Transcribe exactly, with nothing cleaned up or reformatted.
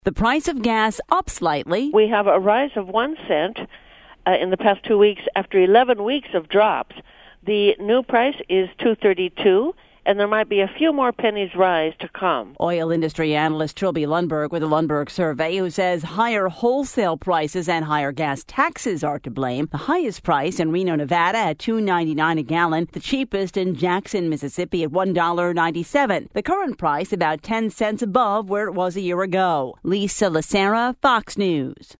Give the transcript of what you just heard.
The price of gas up slightly. We have a rise of one cent uh, in the past two weeks after eleven weeks of drops. The new price is two thirty-two, and there might be a few more pennies rise to come. Oil industry analyst Trilby Lundberg with the Lundberg survey, who says higher wholesale prices and higher gas taxes are to blame. The highest price in Reno, Nevada at two ninety-nine a gallon. The cheapest in Jackson, Mississippi at one ninety-seven. The current price about ten cents above where it was a year ago. Lisa Lacera, Fox News.